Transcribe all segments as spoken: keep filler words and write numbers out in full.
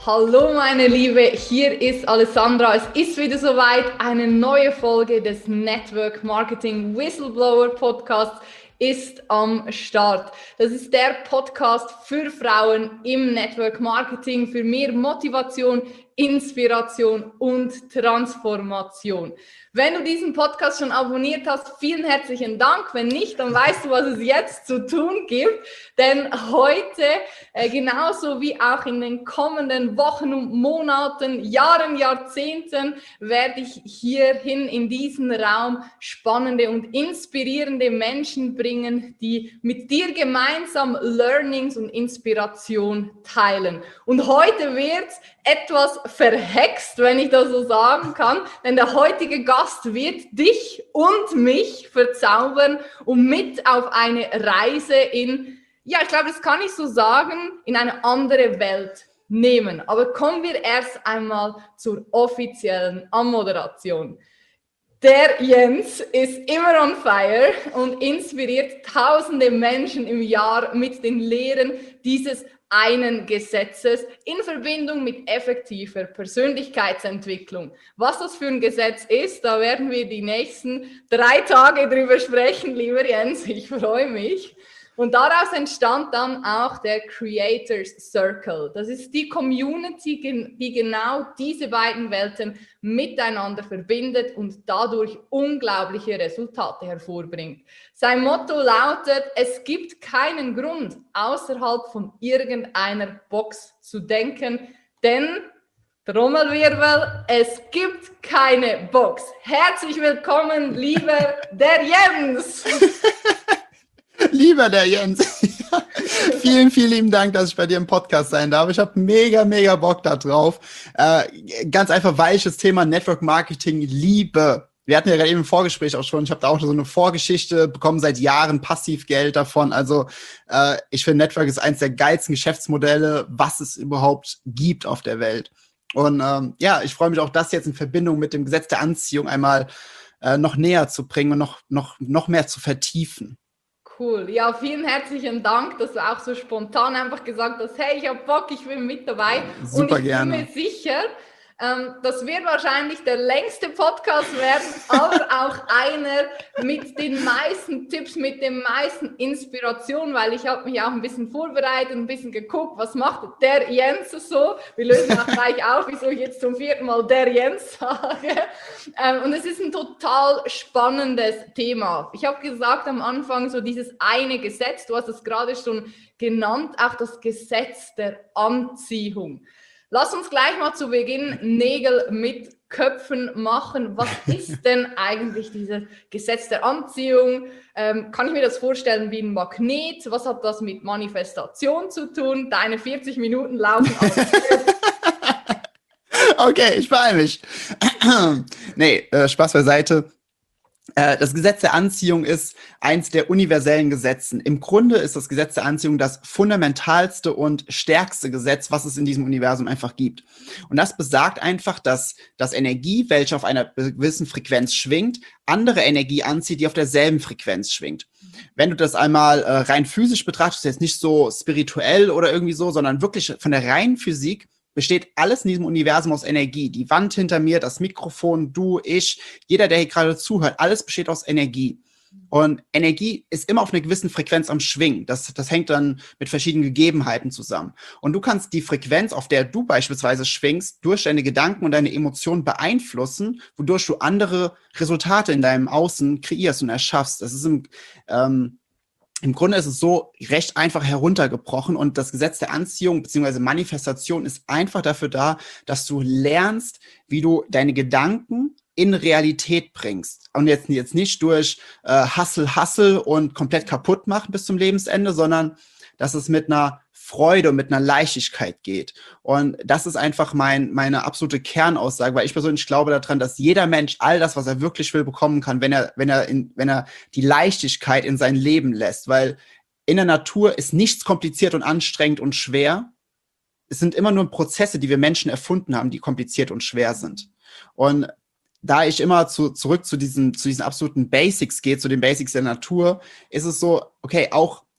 Hallo meine Liebe, hier ist Alessandra. Es ist wieder soweit, eine neue Folge des Network Marketing Whistleblower Podcasts ist am Start. Das ist der Podcast für Frauen im Network Marketing, für mehr Motivation, Inspiration und Transformation. Wenn du diesen Podcast schon abonniert hast, vielen herzlichen Dank. Wenn nicht, dann weißt du, was es jetzt zu tun gibt. Denn heute, äh, genauso wie auch in den kommenden Wochen und Monaten, Jahren, Jahrzehnten, werde ich hierhin in diesen Raum spannende und inspirierende Menschen bringen, die mit dir gemeinsam Learnings und Inspiration teilen. Und heute wird etwas verhext, wenn ich das so sagen kann, denn der heutige Gast wird dich und mich verzaubern und mit auf eine Reise in, ja, ich glaube, das kann ich so sagen, in eine andere Welt nehmen. Aber kommen wir erst einmal zur offiziellen Anmoderation. Der Jens ist immer on fire und inspiriert tausende Menschen im Jahr mit den Lehren dieses einen Gesetzes in Verbindung mit effektiver Persönlichkeitsentwicklung. Was das für ein Gesetz ist, da werden wir die nächsten drei Tage drüber sprechen, lieber Jens. Ich freue mich. Und daraus entstand dann auch der Creators Circle. Das ist die Community, die genau diese beiden Welten miteinander verbindet und dadurch unglaubliche Resultate hervorbringt. Sein Motto lautet: Es gibt keinen Grund, außerhalb von irgendeiner Box zu denken, denn Trommelwirbel, es gibt keine Box. Herzlich willkommen, lieber der Jens. Lieber der Jens, vielen, vielen lieben Dank, dass ich bei dir im Podcast sein darf. Ich habe mega, mega Bock da drauf. Äh, ganz einfach, weil ich das Thema Network Marketing liebe. Wir hatten ja gerade eben im Vorgespräch auch schon, ich habe da auch so eine Vorgeschichte bekommen, seit Jahren Passivgeld davon. Also äh, ich finde, Network ist eines der geilsten Geschäftsmodelle, was es überhaupt gibt auf der Welt. Und ähm, ja, ich freue mich auch, das jetzt in Verbindung mit dem Gesetz der Anziehung einmal äh, noch näher zu bringen und noch, noch, noch mehr zu vertiefen. Cool. Ja, vielen herzlichen Dank, dass du auch so spontan einfach gesagt hast, hey, ich habe Bock, ich bin mit dabei. Super und ich gerne. bin mir sicher, ähm, das wird wahrscheinlich der längste Podcast werden, aber auch einer mit den meisten Tipps, mit den meisten Inspirationen, weil ich habe mich auch ein bisschen vorbereitet, ein bisschen geguckt, was macht der Jens so. Wir lösen auch gleich auf, wieso ich jetzt zum vierten Mal der Jens sage. Ähm, und es ist ein total spannendes Thema. Ich habe gesagt am Anfang, so dieses eine Gesetz, du hast es gerade schon genannt, auch das Gesetz der Anziehung. Lass uns gleich mal zu Beginn Nägel mit Köpfen machen. Was ist denn eigentlich dieses Gesetz der Anziehung? Ähm, kann ich mir das vorstellen wie ein Magnet? Was hat das mit Manifestation zu tun? Deine vierzig Minuten laufen aus. Okay, ich beeile mich. Nee, äh, Spaß beiseite. Äh, das Gesetz der Anziehung ist eins der universellen Gesetzen. Im Grunde ist das Gesetz der Anziehung das fundamentalste und stärkste Gesetz, was es in diesem Universum einfach gibt. Und das besagt einfach, dass, dass Energie, welche auf einer gewissen Frequenz schwingt, andere Energie anzieht, die auf derselben Frequenz schwingt. Wenn du das einmal äh, rein physisch betrachtest, jetzt nicht so spirituell oder irgendwie so, sondern wirklich von der reinen Physik, besteht alles in diesem Universum aus Energie. Die Wand hinter mir, das Mikrofon, du, ich, jeder, der hier gerade zuhört, alles besteht aus Energie. Und Energie ist immer auf einer gewissen Frequenz am Schwingen. Das, das hängt dann mit verschiedenen Gegebenheiten zusammen. Und du kannst die Frequenz, auf der du beispielsweise schwingst, durch deine Gedanken und deine Emotionen beeinflussen, wodurch du andere Resultate in deinem Außen kreierst und erschaffst. Das ist im, ähm, Im Grunde ist es so recht einfach heruntergebrochen und das Gesetz der Anziehung bzw. Manifestation ist einfach dafür da, dass du lernst, wie du deine Gedanken in Realität bringst. Und jetzt, jetzt nicht durch äh, Hustle, Hustle und komplett kaputt machen bis zum Lebensende, sondern dass es mit einer Freude und mit einer Leichtigkeit geht. Und das ist einfach mein, meine absolute Kernaussage, weil ich persönlich glaube daran, dass jeder Mensch all das, was er wirklich will, bekommen kann, wenn er, wenn er, in, wenn er die Leichtigkeit in sein Leben lässt. Weil in der Natur ist nichts kompliziert und anstrengend und schwer. Es sind immer nur Prozesse, die wir Menschen erfunden haben, die kompliziert und schwer sind. Und da ich immer zu, zurück zu diesen, zu diesen absoluten Basics gehe, zu den Basics der Natur, ist es so, okay, auch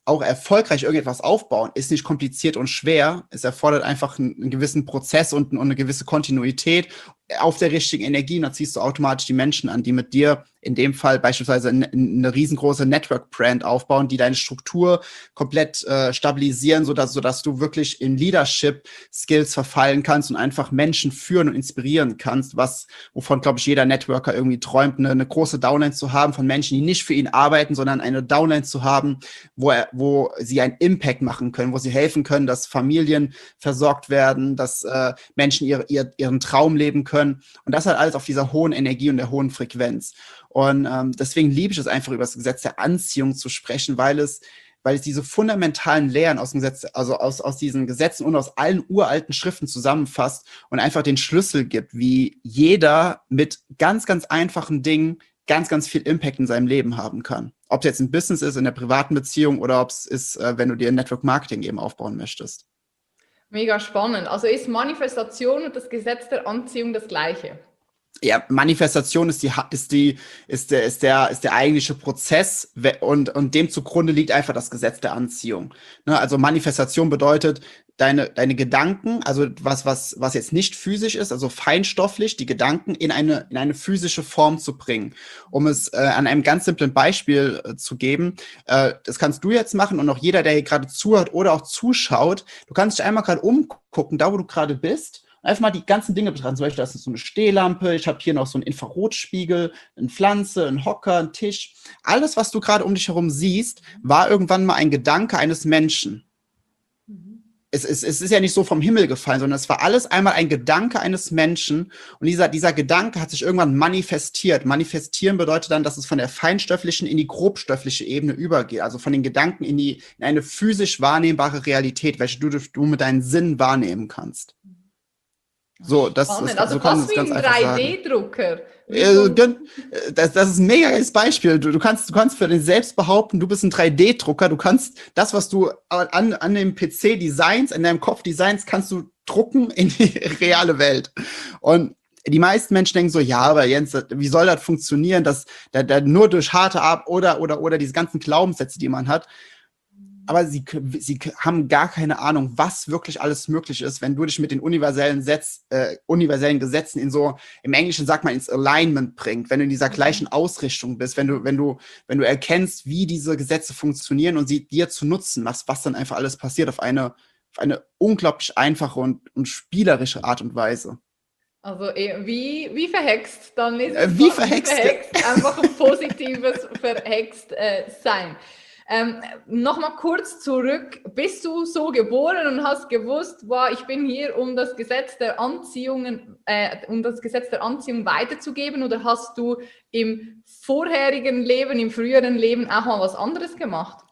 auch erfolgreich irgendetwas aufbauen, ist nicht kompliziert und schwer. Es erfordert einfach einen, einen gewissen Prozess und, und eine gewisse Kontinuität auf der richtigen Energie. Und dann ziehst du automatisch die Menschen an, die mit dir in dem Fall beispielsweise eine, eine riesengroße Network-Brand aufbauen, die deine Struktur komplett äh, stabilisieren, sodass, sodass du wirklich in Leadership-Skills verfallen kannst und einfach Menschen führen und inspirieren kannst, was, wovon, glaube ich, jeder Networker irgendwie träumt, eine, eine große Downline zu haben von Menschen, die nicht für ihn arbeiten, sondern eine Downline zu haben, wo er, wo sie einen Impact machen können, wo sie helfen können, dass Familien versorgt werden, dass äh, Menschen ihre, ihr, ihren Traum leben können. Und das halt alles auf dieser hohen Energie und der hohen Frequenz. Und ähm, deswegen liebe ich es einfach, über das Gesetz der Anziehung zu sprechen, weil es, weil es diese fundamentalen Lehren aus dem Gesetz, also aus, aus diesen Gesetzen und aus allen uralten Schriften zusammenfasst und einfach den Schlüssel gibt, wie jeder mit ganz, ganz einfachen Dingen ganz, ganz viel Impact in seinem Leben haben kann. Ob es jetzt ein Business ist, in der privaten Beziehung oder ob es ist, äh, wenn du dir ein Network Marketing eben aufbauen möchtest. Mega spannend. Also ist Manifestation und das Gesetz der Anziehung das Gleiche? Ja, Manifestation ist die, ist die, ist der, ist der, ist der eigentliche Prozess und, und dem zugrunde liegt einfach das Gesetz der Anziehung. Ne, also Manifestation bedeutet, deine, deine Gedanken, also was, was, was jetzt nicht physisch ist, also feinstofflich, die Gedanken in eine, in eine physische Form zu bringen. Um es äh, an einem ganz simplen Beispiel äh, zu geben, äh, das kannst du jetzt machen und auch jeder, der hier gerade zuhört oder auch zuschaut, du kannst dich einmal gerade umgucken, da wo du gerade bist, einfach mal die ganzen Dinge betrachten. Zum Beispiel, das ist so eine Stehlampe, ich habe hier noch so einen Infrarotspiegel, eine Pflanze, einen Hocker, einen Tisch. Alles, was du gerade um dich herum siehst, war irgendwann mal ein Gedanke eines Menschen. Mhm. Es, es, es ist ja nicht so vom Himmel gefallen, sondern es war alles einmal ein Gedanke eines Menschen. Und dieser, dieser Gedanke hat sich irgendwann manifestiert. Manifestieren bedeutet dann, dass es von der feinstofflichen in die grobstoffliche Ebene übergeht. Also von den Gedanken in, die, in eine physisch wahrnehmbare Realität, welche du, du mit deinen Sinnen wahrnehmen kannst. So, das ist, also so kann man es ganz einfach sagen. drei D-Drucker. Äh, das, das ist ein mega geiles Beispiel. Du, du, kannst, du kannst für dich selbst behaupten, du bist ein drei D-Drucker. Du kannst das, was du an, an dem P C designst, in deinem Kopf designst, kannst du drucken in die reale Welt. Und die meisten Menschen denken so, ja, aber Jens, wie soll das funktionieren, dass da, da nur durch harte Arbeit oder, oder, oder diese ganzen Glaubenssätze, die man hat. Aber sie, sie haben gar keine Ahnung, was wirklich alles möglich ist, wenn du dich mit den universellen, Setz, äh, universellen Gesetzen in so, im Englischen sagt man, ins Alignment bringt, wenn du in dieser gleichen Ausrichtung bist, wenn du, wenn du, wenn du erkennst, wie diese Gesetze funktionieren und sie dir zu nutzen machst, was dann einfach alles passiert auf eine, auf eine unglaublich einfache und, und spielerische Art und Weise. Also wie, wie verhext, dann ist es äh, wie verhext, verhext einfach ein positives Verhext äh, sein. Ähm, Nochmal kurz zurück, bist du so geboren und hast gewusst, wow, ich bin hier, um das Gesetz der Anziehung, äh, um das Gesetz der Anziehung weiterzugeben, oder hast du im vorherigen Leben, im früheren Leben auch mal was anderes gemacht?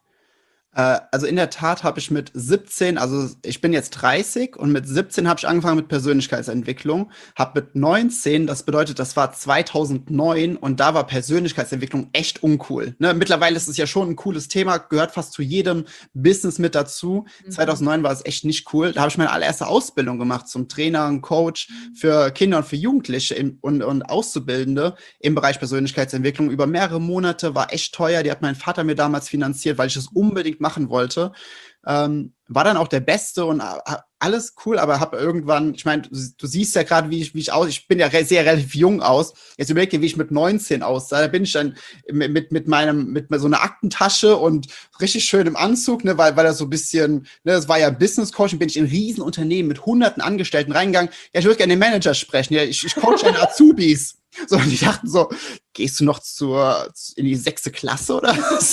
Also in der Tat habe ich mit siebzehn, also ich bin jetzt dreißig und mit siebzehn habe ich angefangen mit Persönlichkeitsentwicklung, habe mit neunzehn, das bedeutet, das war zweitausendneun und da war Persönlichkeitsentwicklung echt uncool. Ne? Mittlerweile ist es ja schon ein cooles Thema, gehört fast zu jedem Business mit dazu. Mhm. zweitausendneun war es echt nicht cool. Da habe ich meine allererste Ausbildung gemacht zum Trainer, und Coach für Kinder und für Jugendliche im, und, und Auszubildende im Bereich Persönlichkeitsentwicklung über mehrere Monate, war echt teuer. Die hat mein Vater mir damals finanziert, weil ich es unbedingt machen wollte, ähm, war dann auch der Beste und äh, alles cool, aber habe irgendwann, ich meine, du, du siehst ja gerade, wie ich, wie ich aus, ich bin ja re- sehr relativ jung aus, jetzt überleg dir, wie ich mit neunzehn aussah, da bin ich dann mit, mit meinem, mit so einer Aktentasche und richtig schön im Anzug, ne, weil, weil das so ein bisschen, ne, das war ja Business Coaching, bin ich in riesen Unternehmen mit hunderten Angestellten reingegangen, ja, ich würde gerne den Manager sprechen, ja, ich, ich coache eine Azubis. So, und die dachten so, gehst du noch zur, in die sechste Klasse oder was?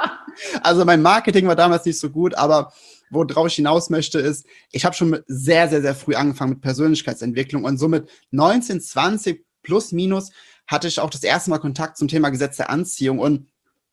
Also mein Marketing war damals nicht so gut, aber worauf ich hinaus möchte ist, ich habe schon sehr, sehr, sehr früh angefangen mit Persönlichkeitsentwicklung und somit neunzehn, zwanzig plus minus hatte ich auch das erste Mal Kontakt zum Thema Gesetz der Anziehung und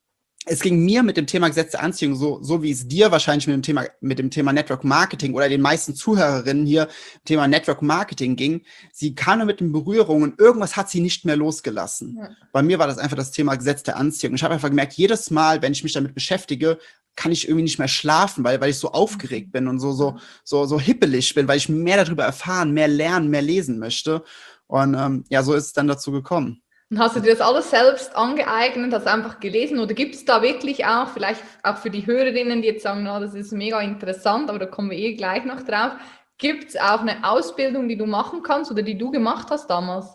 es ging mir mit dem Thema Gesetz der Anziehung so, so wie es dir wahrscheinlich mit dem Thema, mit dem Thema Network Marketing oder den meisten Zuhörerinnen hier Thema Network Marketing ging. Sie kam mit den Berührungen und irgendwas hat sie nicht mehr losgelassen. Ja. Bei mir war das einfach das Thema Gesetz der Anziehung. Ich habe einfach gemerkt, jedes Mal, wenn ich mich damit beschäftige, kann ich irgendwie nicht mehr schlafen, weil, weil ich so aufgeregt bin und so, so, so, so hippelig bin, weil ich mehr darüber erfahren, mehr lernen, mehr lesen möchte. Und ähm, ja, so ist es dann dazu gekommen. Und hast du dir das alles selbst angeeignet, hast einfach gelesen oder gibt es da wirklich auch, vielleicht auch für die Hörerinnen, die jetzt sagen, oh, das ist mega interessant, aber da kommen wir eh gleich noch drauf, gibt es auch eine Ausbildung, die du machen kannst oder die du gemacht hast damals?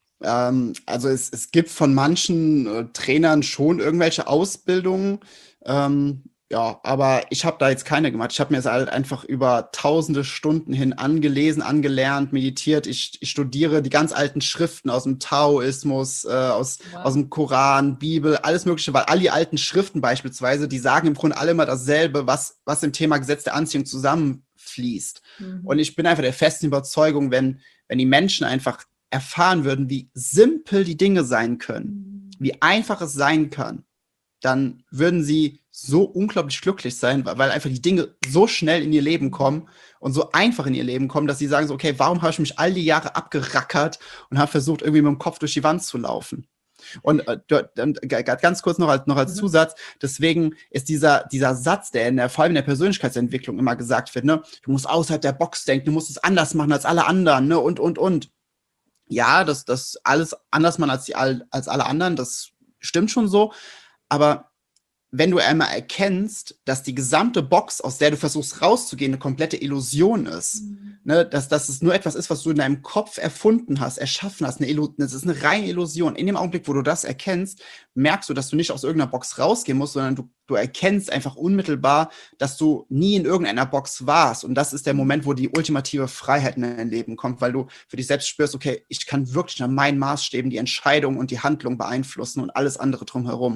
Ähm, also es, es gibt von manchen äh, Trainern schon irgendwelche Ausbildungen. Ähm, ja, aber ich habe da jetzt keine gemacht. Ich habe mir das halt einfach über tausende Stunden hin angelesen, angelernt, meditiert. Ich, ich studiere die ganz alten Schriften aus dem Taoismus, äh, aus, Wow. aus dem Koran, Bibel, alles Mögliche, weil all die alten Schriften beispielsweise, die sagen im Grunde alle immer dasselbe, was, was im Thema Gesetz der Anziehung zusammenfließt. Mhm. Und ich bin einfach der festen Überzeugung, wenn, wenn die Menschen einfach erfahren würden, wie simpel die Dinge sein können, wie einfach es sein kann, dann würden sie so unglaublich glücklich sein, weil einfach die Dinge so schnell in ihr Leben kommen und so einfach in ihr Leben kommen, dass sie sagen so, okay, warum habe ich mich all die Jahre abgerackert und habe versucht, irgendwie mit dem Kopf durch die Wand zu laufen? Und äh, dann ganz kurz noch als, noch als Zusatz, deswegen ist dieser, dieser Satz, der in der, vor allem in der Persönlichkeitsentwicklung immer gesagt wird, ne, du musst außerhalb der Box denken, du musst es anders machen als alle anderen, ne, und, und, und. Ja, das, das alles anders machen als, die, als alle anderen, das stimmt schon so, aber wenn du einmal erkennst, dass die gesamte Box, aus der du versuchst rauszugehen, eine komplette Illusion ist, mhm. ne, dass, dass es nur etwas ist, was du in deinem Kopf erfunden hast, erschaffen hast, eine Illu- das ist eine reine Illusion. In dem Augenblick, wo du das erkennst, merkst du, dass du nicht aus irgendeiner Box rausgehen musst, sondern du, du erkennst einfach unmittelbar, dass du nie in irgendeiner Box warst. Und das ist der Moment, wo die ultimative Freiheit in dein Leben kommt, weil du für dich selbst spürst, okay, ich kann wirklich nach meinen Maßstäben die Entscheidung und die Handlung beeinflussen und alles andere drumherum.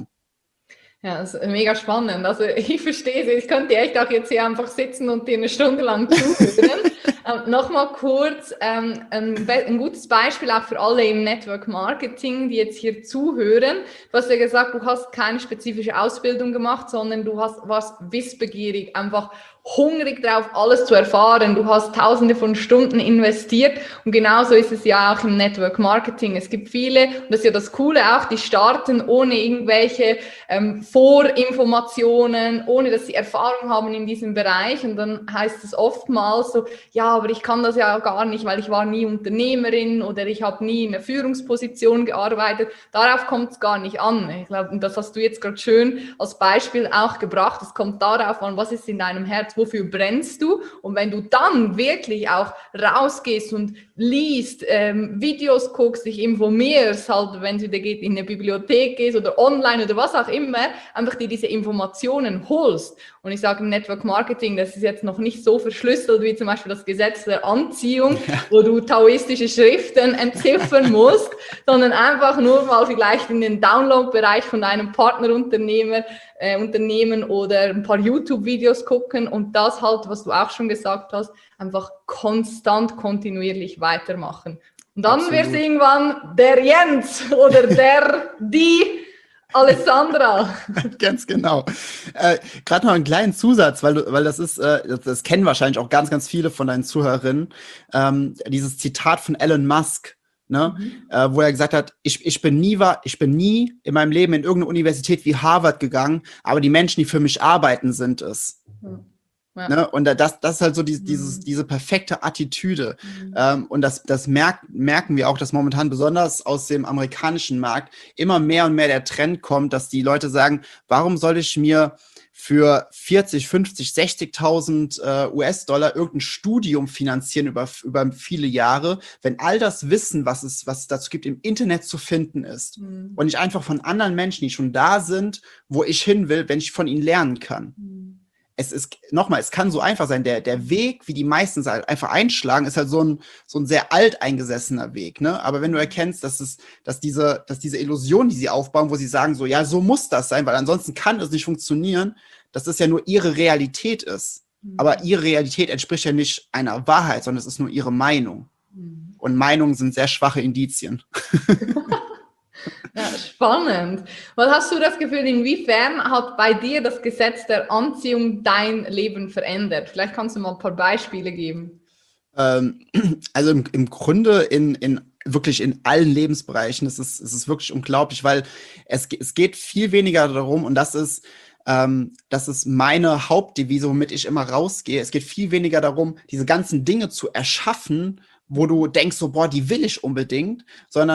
Ja, das ist mega spannend. Also ich verstehe es. Ich könnte echt auch jetzt hier einfach sitzen und dir eine Stunde lang zuhören. ähm, Nochmal kurz, ähm, ein, ein gutes Beispiel auch für alle im Network Marketing, die jetzt hier zuhören. Du hast ja gesagt, du hast keine spezifische Ausbildung gemacht, sondern du hast, warst wissbegierig, einfach hungrig drauf, alles zu erfahren. Du hast tausende von Stunden investiert und genauso ist es ja auch im Network Marketing. Es gibt viele, und das ist ja das Coole auch, die starten ohne irgendwelche ähm, Vorinformationen, ohne dass sie Erfahrung haben in diesem Bereich und dann heißt es oftmals so, ja, aber ich kann das ja gar nicht, weil ich war nie Unternehmerin oder ich habe nie in einer Führungsposition gearbeitet. Darauf kommt es gar nicht an. Ich glaube, und das hast du jetzt gerade schön als Beispiel auch gebracht. Es kommt darauf an, was ist in deinem Herz, wofür brennst du? Und wenn du dann wirklich auch rausgehst und liest, ähm, Videos guckst, dich informierst, halt, wenn es wieder geht, in eine Bibliothek gehst oder online oder was auch immer, einfach dir diese Informationen holst. Und ich sage im Network Marketing, das ist jetzt noch nicht so verschlüsselt wie zum Beispiel das Gesetz der Anziehung, ja. wo du taoistische Schriften entziffern musst, sondern einfach nur mal vielleicht in den Download-Bereich von deinem Partnerunternehmer Äh, Unternehmen oder ein paar YouTube-Videos gucken und das halt, was du auch schon gesagt hast, einfach konstant, kontinuierlich weitermachen. Und dann wird es irgendwann der Jens oder der, die Alessandra. Ganz genau. Äh, Gerade noch einen kleinen Zusatz, weil, du, weil das ist, äh, das, das kennen wahrscheinlich auch ganz, ganz viele von deinen Zuhörerinnen, ähm, dieses Zitat von Elon Musk. Ne? Mhm. Äh, wo er gesagt hat, ich, ich, bin nie, ich bin nie in meinem Leben in irgendeine Universität wie Harvard gegangen, aber die Menschen, die für mich arbeiten, sind es. Mhm. Ja. Ne? Und das, das ist halt so die, mhm. dieses, diese perfekte Attitüde. Mhm. Ähm, und das, das merk, merken wir auch, dass momentan besonders aus dem amerikanischen Markt immer mehr und mehr der Trend kommt, dass die Leute sagen, warum soll ich mir für vierzig, fünfzig, sechzigtausend äh, U S-Dollar irgendein Studium finanzieren über, über viele Jahre, wenn all das Wissen, was es, was es dazu gibt, im Internet zu finden ist. Mhm. Und ich einfach von anderen Menschen, die schon da sind, wo ich hin will, wenn ich von ihnen lernen kann. Mhm. Es ist, nochmal, es kann so einfach sein, der, der Weg, wie die meisten halt einfach einschlagen, ist halt so ein, so ein sehr alteingesessener Weg, ne? Aber wenn du erkennst, dass es, dass diese, dass diese Illusion, die sie aufbauen, wo sie sagen so, ja, so muss das sein, weil ansonsten kann es nicht funktionieren, dass das ja nur ihre Realität ist. Mhm. Aber ihre Realität entspricht ja nicht einer Wahrheit, sondern es ist nur ihre Meinung. Mhm. Und Meinungen sind sehr schwache Indizien. Ja, spannend. Was hast du das Gefühl, inwiefern hat bei dir das Gesetz der Anziehung dein Leben verändert? Vielleicht kannst du mal ein paar Beispiele geben. Ähm, also im, im Grunde in, in wirklich in allen Lebensbereichen. Es ist, es ist wirklich unglaublich, weil es, es geht viel weniger darum, und das ist, ähm, das ist meine Hauptdevise, womit ich immer rausgehe. Es geht viel weniger darum, diese ganzen Dinge zu erschaffen, wo du denkst, so, boah, die will ich unbedingt, sondern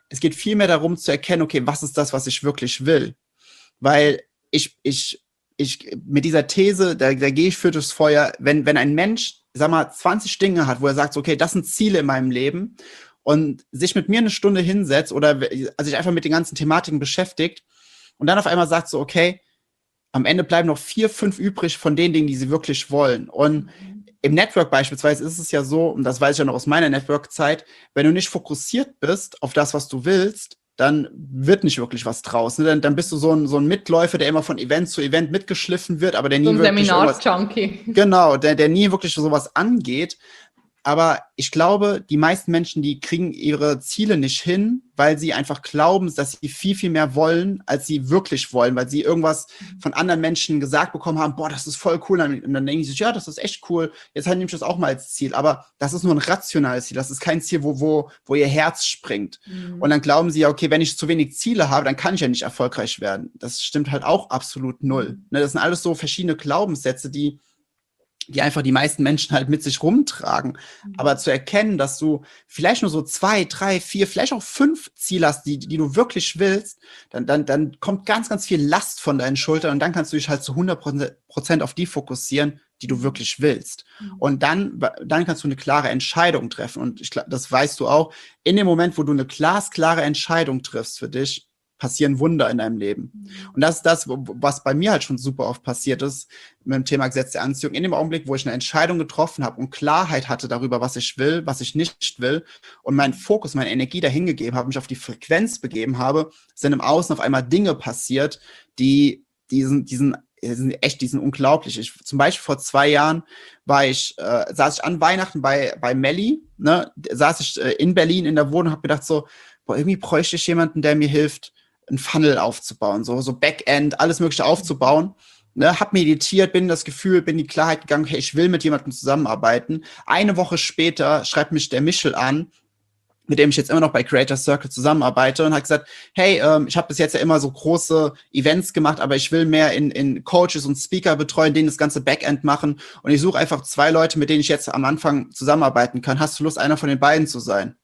es geht vielmehr darum zu erkennen, okay, was ist das, was ich wirklich will? Weil ich, ich, ich, mit dieser These, da, da gehe ich für das Feuer, wenn, wenn ein Mensch, sag mal, zwanzig Dinge hat, wo er sagt, okay, das sind Ziele in meinem Leben und sich mit mir eine Stunde hinsetzt oder also sich einfach mit den ganzen Thematiken beschäftigt und dann auf einmal sagt so, okay, am Ende bleiben noch vier, fünf übrig von den Dingen, die sie wirklich wollen. Und im Network beispielsweise ist es ja so, und das weiß ich ja noch aus meiner Network-Zeit, wenn du nicht fokussiert bist auf das, was du willst, dann wird nicht wirklich was draus. Ne? Dann, dann bist du so ein, so ein Mitläufer, der immer von Event zu Event mitgeschliffen wird, aber der nie so ein wirklich Seminar-Junkie. Genau, der, der nie wirklich sowas angeht. Aber ich glaube, die meisten Menschen, die kriegen ihre Ziele nicht hin, weil sie einfach glauben, dass sie viel, viel mehr wollen, als sie wirklich wollen, weil sie irgendwas von anderen Menschen gesagt bekommen haben, boah, das ist voll cool. Und dann denken sie sich, ja, das ist echt cool, jetzt halt nehme ich das auch mal als Ziel. Aber das ist nur ein rationales Ziel, das ist kein Ziel, wo, wo, wo ihr Herz springt. Mhm. Und dann glauben sie ja, okay, wenn ich zu wenig Ziele habe, dann kann ich ja nicht erfolgreich werden. Das stimmt halt auch absolut null. Mhm. Das sind alles so verschiedene Glaubenssätze, die die einfach die meisten Menschen halt mit sich rumtragen. Mhm. Aber zu erkennen, dass du vielleicht nur so zwei, drei, vier, vielleicht auch fünf Ziele hast, die, die du wirklich willst, dann, dann, dann kommt ganz, ganz viel Last von deinen Schultern und dann kannst du dich halt zu hundert Prozent auf die fokussieren, die du wirklich willst. Mhm. Und dann, dann kannst du eine klare Entscheidung treffen. Und ich, das weißt du auch, in dem Moment, wo du eine glasklare Entscheidung triffst für dich, passieren Wunder in deinem Leben. Mhm. Und das ist das, was bei mir halt schon super oft passiert ist mit dem Thema Gesetz der Anziehung. In dem Augenblick, wo ich eine Entscheidung getroffen habe und Klarheit hatte darüber, was ich will, was ich nicht will und meinen Fokus, meine Energie dahin gegeben habe, mich auf die Frequenz begeben habe, sind im Außen auf einmal Dinge passiert, die diesen, diesen, sind echt, die sind unglaublich. Ich, zum Beispiel vor zwei Jahren war ich, äh, saß ich an Weihnachten bei, bei Melli, ne, saß ich äh, in Berlin in der Wohnung und habe gedacht so, boah, irgendwie bräuchte ich jemanden, der mir hilft, ein Funnel aufzubauen, so, so Backend, alles Mögliche aufzubauen. Ne, hab meditiert, bin in das Gefühl, bin in die Klarheit gegangen, hey, ich will mit jemandem zusammenarbeiten. Eine Woche später schreibt mich der Michel an, mit dem ich jetzt immer noch bei Creator Circle zusammenarbeite und hat gesagt, hey, ähm, ich habe bis jetzt ja immer so große Events gemacht, aber ich will mehr in, in Coaches und Speaker betreuen, denen das ganze Backend machen und ich suche einfach zwei Leute, mit denen ich jetzt am Anfang zusammenarbeiten kann. Hast du Lust, einer von den beiden zu sein?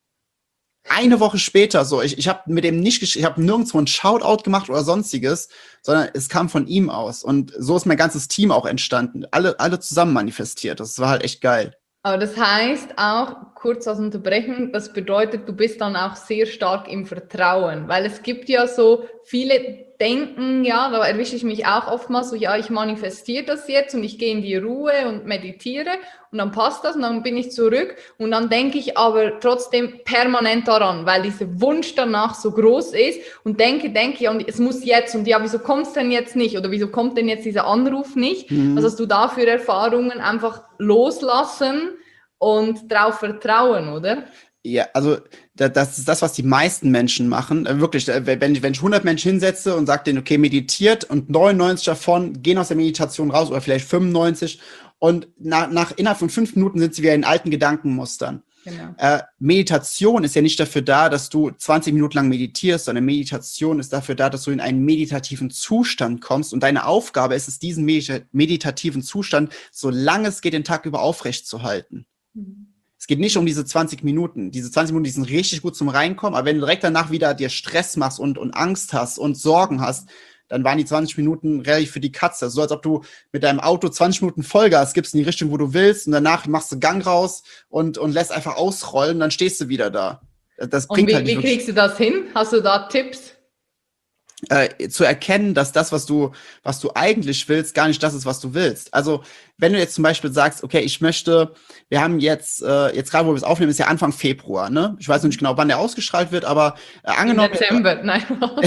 Eine Woche später, so, ich, ich habe mit dem nicht, ich habe nirgendwo ein Shoutout gemacht oder sonstiges, sondern es kam von ihm aus. Und so ist mein ganzes Team auch entstanden. Alle, alle zusammen manifestiert. Das war halt echt geil. Aber das heißt auch, kurz als Unterbrechen, das bedeutet, du bist dann auch sehr stark im Vertrauen, weil es gibt ja so viele Denken, ja, da erwische ich mich auch oftmals so, ja, ich manifestiere das jetzt und ich gehe in die Ruhe und meditiere und dann passt das und dann bin ich zurück und dann denke ich aber trotzdem permanent daran, weil dieser Wunsch danach so groß ist und denke, denke, ja, und es muss jetzt und ja, wieso kommt es denn jetzt nicht oder wieso kommt denn jetzt dieser Anruf nicht? Mhm. Also hast du dafür Erfahrungen einfach loslassen und drauf vertrauen, oder? Ja, also das ist das, was die meisten Menschen machen. Wirklich, wenn ich, wenn ich hundert Menschen hinsetze und sage denen, okay, meditiert und neunundneunzig davon gehen aus der Meditation raus oder vielleicht fünfundneunzig und nach, nach innerhalb von fünf Minuten sind sie wieder in alten Gedankenmustern. Genau. Äh, Meditation ist ja nicht dafür da, dass du zwanzig Minuten lang meditierst, sondern Meditation ist dafür da, dass du in einen meditativen Zustand kommst und deine Aufgabe ist es, diesen medita- meditativen Zustand, solange es geht, den Tag über aufrecht zu halten. Mhm. Es geht nicht um diese zwanzig Minuten. Diese zwanzig Minuten, die sind richtig gut zum Reinkommen, aber wenn du direkt danach wieder dir Stress machst und, und Angst hast und Sorgen hast, dann waren die zwanzig Minuten relativ für die Katze. So als ob du mit deinem Auto zwanzig Minuten Vollgas gibst in die Richtung, wo du willst und danach machst du Gang raus und, und lässt einfach ausrollen, dann stehst du wieder da. Das bringt und wie, halt nicht wie kriegst du das hin? Hast du da Tipps? Äh, zu erkennen, dass das, was du, was du eigentlich willst, gar nicht das ist, was du willst. Also, wenn du jetzt zum Beispiel sagst, okay, ich möchte, wir haben jetzt, äh, jetzt gerade, wo wir es aufnehmen, ist ja Anfang Februar, ne? Ich weiß noch nicht genau, wann der ausgestrahlt wird, aber äh, angenommen. Im September, nein.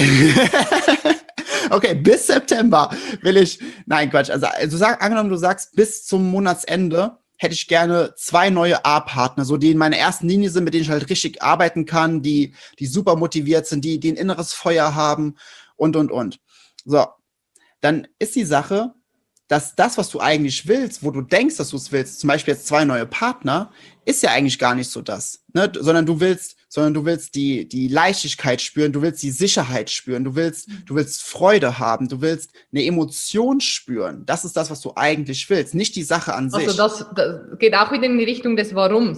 Okay, bis September will ich, nein, Quatsch, also, also sag, angenommen, du sagst, bis zum Monatsende hätte ich gerne zwei neue A-Partner, so die in meiner ersten Linie sind, mit denen ich halt richtig arbeiten kann, die, die super motiviert sind, die, die ein inneres Feuer haben und, und, und. So, dann ist die Sache, dass das, was du eigentlich willst, wo du denkst, dass du es willst, zum Beispiel jetzt zwei neue Partner, ist ja eigentlich gar nicht so das, ne? Sondern du willst, sondern du willst die, die Leichtigkeit spüren, du willst die Sicherheit spüren, du willst, du willst Freude haben, du willst eine Emotion spüren. Das ist das, was du eigentlich willst, nicht die Sache an sich. Also das, das geht auch wieder in die Richtung des Warums.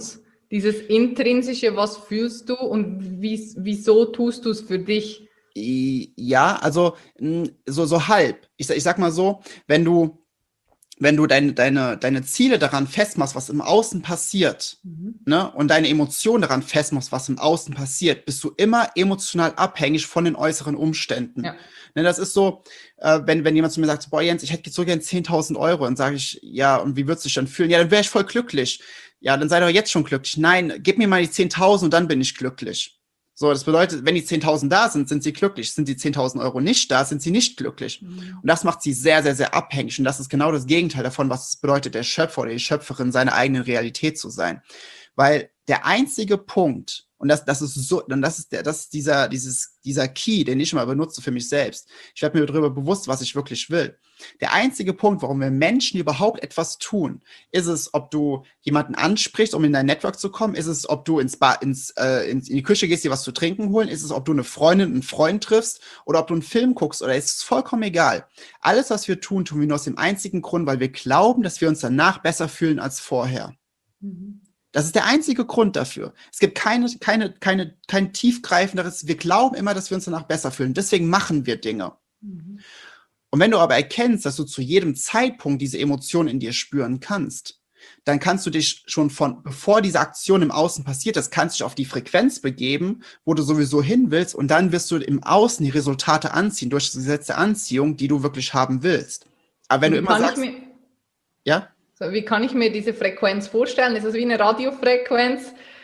Dieses Intrinsische, was fühlst du und wie, wieso tust du es für dich? Ja, also mh, so, so halb. Ich, sag- ich sag mal so, wenn du, wenn du deine, deine, deine Ziele daran festmachst, was im Außen passiert, Mhm. ne, und deine Emotionen daran festmachst, was im Außen passiert, bist du immer emotional abhängig von den äußeren Umständen. Ja. Ne, das ist so, äh, wenn, wenn jemand zu mir sagt, boah Jens, ich hätte jetzt so gern zehntausend Euro, dann sage ich, ja, und wie würdest du dich dann fühlen? Ja, dann wäre ich voll glücklich. Ja, dann sei doch jetzt schon glücklich. Nein, gib mir mal die zehntausend und dann bin ich glücklich. So, das bedeutet, wenn die zehntausend da sind, sind sie glücklich. Sind die zehntausend Euro nicht da, sind sie nicht glücklich. Mhm. Und das macht sie sehr, sehr, sehr abhängig. Und das ist genau das Gegenteil davon, was es bedeutet, der Schöpfer oder die Schöpferin seiner eigenen Realität zu sein. Weil der einzige Punkt, und das, das ist so, und das ist der, das ist dieser, dieses, dieser Key, den ich immer benutze für mich selbst. Ich werde mir darüber bewusst, was ich wirklich will. Der einzige Punkt, warum wir Menschen überhaupt etwas tun, ist es, ob du jemanden ansprichst, um in dein Network zu kommen, ist es, ob du ins Bar, ins, äh, ins, in die Küche gehst, dir was zu trinken holen, ist es, ob du eine Freundin, einen Freund triffst oder ob du einen Film guckst, oder ist es vollkommen egal. Alles, was wir tun, tun wir nur aus dem einzigen Grund, weil wir glauben, dass wir uns danach besser fühlen als vorher. Mhm. Das ist der einzige Grund dafür. Es gibt keine, keine, keine, kein tiefgreifenderes. Wir glauben immer, dass wir uns danach besser fühlen. Deswegen machen wir Dinge. Mhm. Und wenn du aber erkennst, dass du zu jedem Zeitpunkt diese Emotionen in dir spüren kannst, dann kannst du dich schon von, bevor diese Aktion im Außen passiert ist, kannst du dich auf die Frequenz begeben, wo du sowieso hin willst, und dann wirst du im Außen die Resultate anziehen, durch das Gesetz der Anziehung, die du wirklich haben willst. Aber wenn Und du wie immer kann sagst, ich mir, ja, so, wie kann ich mir diese Frequenz vorstellen? Ist das wie eine Radiofrequenz?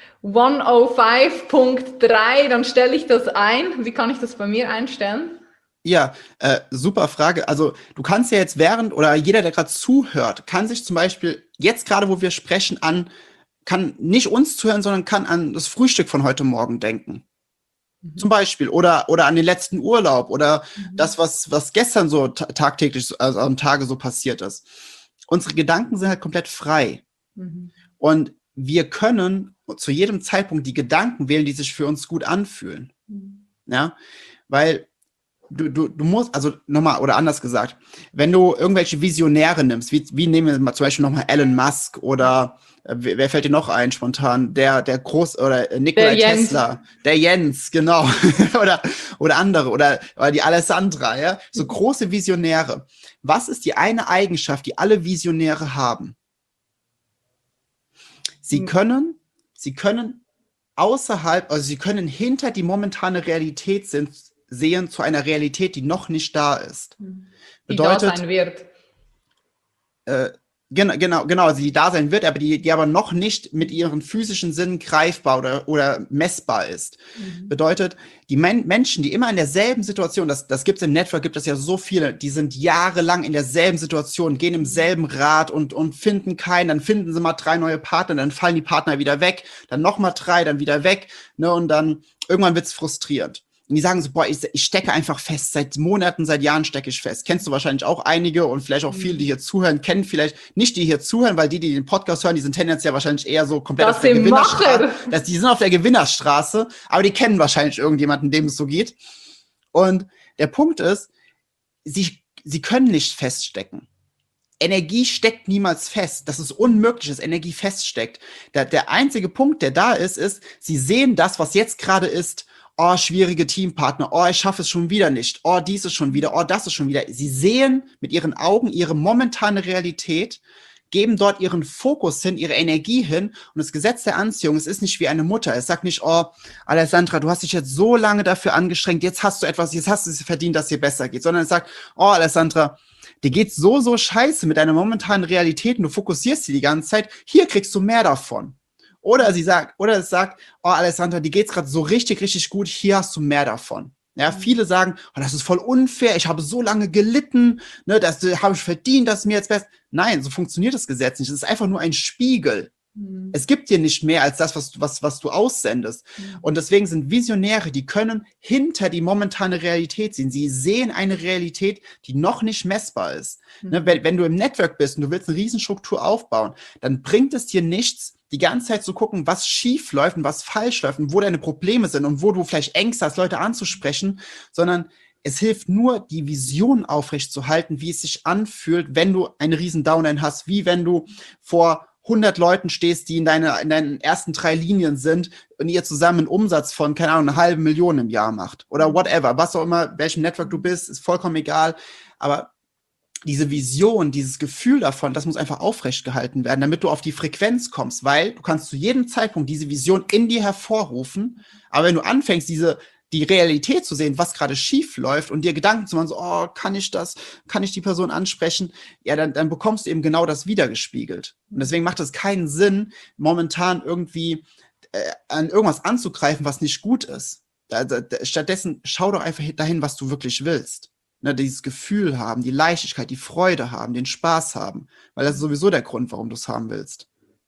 hundertfünf Punkt drei, dann stelle ich das ein. Wie kann ich das bei mir einstellen? Ja, äh, super Frage. Also du kannst ja jetzt während, oder jeder, der gerade zuhört, kann sich zum Beispiel jetzt gerade, wo wir sprechen, an, kann nicht uns zuhören, sondern kann an das Frühstück von heute Morgen denken. Mhm. Zum Beispiel. Oder, oder an den letzten Urlaub oder Mhm. das, was, was gestern so ta- tagtäglich, so- also am Tage so passiert ist. Unsere Gedanken sind halt komplett frei. Mhm. Und wir können zu jedem Zeitpunkt die Gedanken wählen, die sich für uns gut anfühlen. Mhm. Ja, weil Du, du, du musst, also nochmal, oder anders gesagt, wenn du irgendwelche Visionäre nimmst, wie, wie nehmen wir mal zum Beispiel nochmal Elon Musk oder äh, wer, wer fällt dir noch ein spontan? Der, der Groß, oder äh, Nikola Der Jens. Tesla, der Jens, genau, oder, oder andere, oder, oder die Alessandra, ja, so große Visionäre. Was ist die eine Eigenschaft, die alle Visionäre haben? Sie Mhm. können, sie können außerhalb, also sie können hinter die momentane Realität sind, sehen zu einer Realität, die noch nicht da ist. Die da Bedeutet, sein wird. äh, genau, genau, genau, also die da sein wird, aber die, die aber noch nicht mit ihren physischen Sinnen greifbar oder, oder messbar ist. Mhm. Bedeutet, die Men Menschen, die immer in derselben Situation, das, das gibt es im Network, gibt es ja so viele, die sind jahrelang in derselben Situation, gehen im selben Rad und, und finden keinen, dann finden sie mal drei neue Partner, dann fallen die Partner wieder weg, dann nochmal drei, dann wieder weg, ne, und dann irgendwann wird's frustrierend. Und die sagen so, boah, ich, ich stecke einfach fest, seit Monaten, seit Jahren stecke ich fest. Kennst du wahrscheinlich auch einige und vielleicht auch viele, die hier zuhören, kennen vielleicht nicht die hier zuhören, weil die, die den Podcast hören, die sind tendenziell wahrscheinlich eher so komplett Das auf der sind Gewinnerstraße. Macher. Das, die sind auf der Gewinnerstraße, aber die kennen wahrscheinlich irgendjemanden, dem es so geht. Und der Punkt ist, sie, sie können nicht feststecken. Energie steckt niemals fest. Das ist unmöglich, dass Energie feststeckt. Der, der einzige Punkt, der da ist, ist, sie sehen das, was jetzt gerade ist. Oh, schwierige Teampartner. Oh, ich schaffe es schon wieder nicht. Oh, dies ist schon wieder. Oh, das ist schon wieder. Sie sehen mit ihren Augen ihre momentane Realität, geben dort ihren Fokus hin, ihre Energie hin. Und das Gesetz der Anziehung, es ist nicht wie eine Mutter. Es sagt nicht, oh, Alessandra, du hast dich jetzt so lange dafür angestrengt. Jetzt hast du etwas, jetzt hast du es verdient, dass es dir besser geht. Sondern es sagt, oh, Alessandra, dir geht's so, so scheiße mit deiner momentanen Realität und du fokussierst sie die ganze Zeit. Hier kriegst du mehr davon. Oder sie sagt, oder es sagt, oh, Alessandra, dir geht's gerade so richtig, richtig gut. Hier hast du mehr davon. Ja, mhm. Viele sagen, oh, das ist voll unfair. Ich habe so lange gelitten, ne, das äh, habe ich verdient, dass mir jetzt besser. Nein, so funktioniert das Gesetz nicht. Es ist einfach nur ein Spiegel. Mhm. Es gibt dir nicht mehr als das, was, was, was du aussendest. Mhm. Und deswegen sind Visionäre, die können hinter die momentane Realität sehen. Sie sehen eine Realität, die noch nicht messbar ist. Mhm. Ne, wenn, wenn du im Network bist und du willst eine Riesenstruktur aufbauen, dann bringt es dir nichts, die ganze Zeit zu gucken, was schief läuft und was falsch läuft und wo deine Probleme sind und wo du vielleicht Ängste hast, Leute anzusprechen, sondern es hilft nur, die Vision aufrechtzuerhalten, wie es sich anfühlt, wenn du eine riesen Downline hast, wie wenn du vor hundert Leuten stehst, die in, deine, in deinen ersten drei Linien sind und ihr zusammen einen Umsatz von, keine Ahnung, eine halbe Million im Jahr macht. Oder whatever, was auch immer, welchem Network du bist, ist vollkommen egal. Aber diese Vision, dieses Gefühl davon, das muss einfach aufrecht gehalten werden, damit du auf die Frequenz kommst, weil du kannst zu jedem Zeitpunkt diese Vision in dir hervorrufen, aber wenn du anfängst, diese die Realität zu sehen, was gerade schief läuft und dir Gedanken zu machen, so, oh, kann ich das, kann ich die Person ansprechen? Ja, dann, dann bekommst du eben genau das wiedergespiegelt. Und deswegen macht es keinen Sinn, momentan irgendwie äh, an irgendwas anzugreifen, was nicht gut ist. Da, da, stattdessen schau doch einfach dahin, was du wirklich willst. Ne, dieses Gefühl haben, die Leichtigkeit, die Freude haben, den Spaß haben. Weil das ist sowieso der Grund, warum du es haben willst.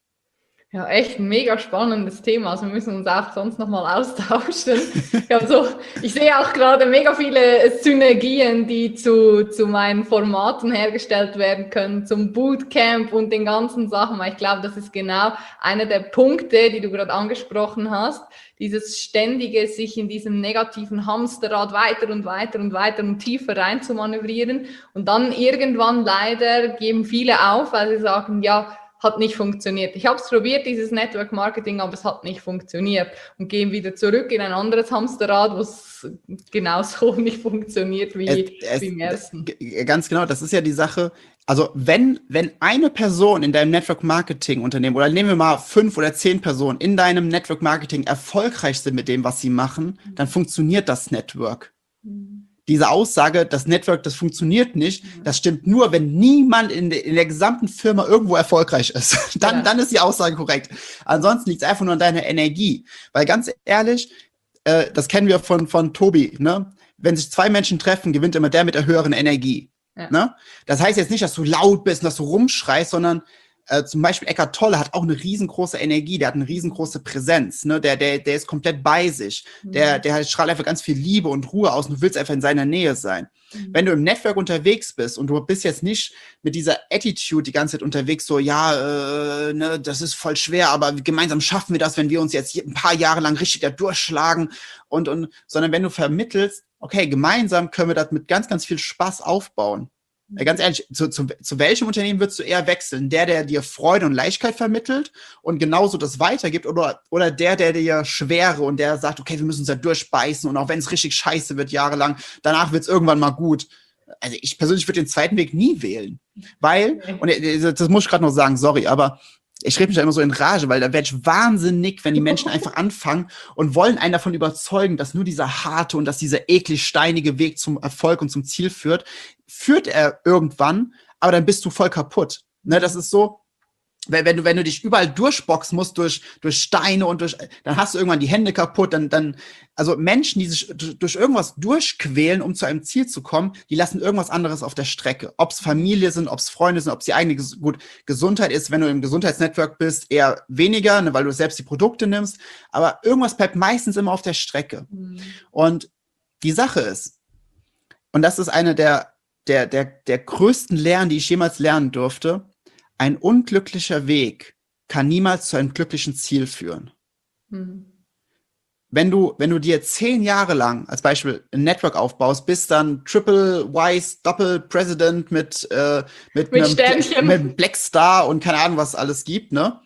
Ja, echt ein mega spannendes Thema. Also wir müssen uns auch sonst nochmal austauschen. Ja, so, ich sehe auch gerade mega viele Synergien, die zu, zu meinen Formaten hergestellt werden können, zum Bootcamp und den ganzen Sachen. Weil ich glaube, das ist genau einer der Punkte, die du gerade angesprochen hast. Dieses ständige, sich in diesem negativen Hamsterrad weiter und weiter und weiter und tiefer rein zu manövrieren. Und dann irgendwann leider geben viele auf, weil sie sagen, ja, hat nicht funktioniert. Ich habe es probiert, dieses Network Marketing, aber es hat nicht funktioniert. Und gehen wieder zurück in ein anderes Hamsterrad, wo es genauso nicht funktioniert wie, es, es, wie im ersten. Ganz genau, das ist ja die Sache. Also wenn, wenn eine Person in deinem Network Marketing Unternehmen, oder nehmen wir mal fünf oder zehn Personen in deinem Network Marketing erfolgreich sind mit dem, was sie machen, dann funktioniert das Network. Mhm. Diese Aussage, das Network, das funktioniert nicht, das stimmt nur, wenn niemand in, de, in der gesamten Firma irgendwo erfolgreich ist. Dann, ja. dann ist die Aussage korrekt. Ansonsten liegt es einfach nur an deiner Energie. Weil ganz ehrlich, äh, das kennen wir von, von Tobi, ne? Wenn sich zwei Menschen treffen, gewinnt immer der mit der höheren Energie. Ja. Ne? Das heißt jetzt nicht, dass du laut bist und dass du rumschreist, sondern Äh, zum Beispiel Eckhart Tolle hat auch eine riesengroße Energie, der hat eine riesengroße Präsenz, ne? der, der, der ist komplett bei sich, mhm. der, der strahlt einfach ganz viel Liebe und Ruhe aus und du willst einfach in seiner Nähe sein. Mhm. Wenn du im Network unterwegs bist und du bist jetzt nicht mit dieser Attitude die ganze Zeit unterwegs, so, ja, äh, ne, das ist voll schwer, aber gemeinsam schaffen wir das, wenn wir uns jetzt ein paar Jahre lang richtig da durchschlagen und, und, sondern wenn du vermittelst, okay, gemeinsam können wir das mit ganz, ganz viel Spaß aufbauen. Ganz ehrlich, zu, zu, zu welchem Unternehmen würdest du eher wechseln? Der, der dir Freude und Leichtigkeit vermittelt und genauso das weitergibt oder, oder der, der dir Schwere und der sagt, okay, wir müssen uns da durchbeißen und auch wenn es richtig scheiße wird jahrelang, danach wird es irgendwann mal gut. Also ich persönlich würde den zweiten Weg nie wählen, weil, und das muss ich gerade noch sagen, sorry, aber ich rede mich da immer so in Rage, weil da werde ich wahnsinnig, wenn die Menschen einfach anfangen und wollen einen davon überzeugen, dass nur dieser harte und dass dieser eklig steinige Weg zum Erfolg und zum Ziel führt, führt er irgendwann, aber dann bist du voll kaputt. Ne, das ist so, wenn du, wenn du dich überall durchboxen musst, durch, durch Steine und durch, dann hast du irgendwann die Hände kaputt, dann, dann, also Menschen, die sich durch irgendwas durchquälen, um zu einem Ziel zu kommen, die lassen irgendwas anderes auf der Strecke. Ob es Familie sind, ob es Freunde sind, ob es die eigene gut, Gesundheit ist, wenn du im Gesundheitsnetzwerk bist, eher weniger, ne, weil du selbst die Produkte nimmst, aber irgendwas bleibt meistens immer auf der Strecke. Mhm. Und die Sache ist, und das ist eine der, der, der, der größten Lernen, die ich jemals lernen durfte, ein unglücklicher Weg kann niemals zu einem glücklichen Ziel führen. Mhm. Wenn du, wenn du dir zehn Jahre lang als Beispiel ein Network aufbaust, bist dann Triple Wise Doppel President mit, äh, mit, mit, einem, Sternchen. mit einem Black Star und keine Ahnung, was es alles gibt, ne?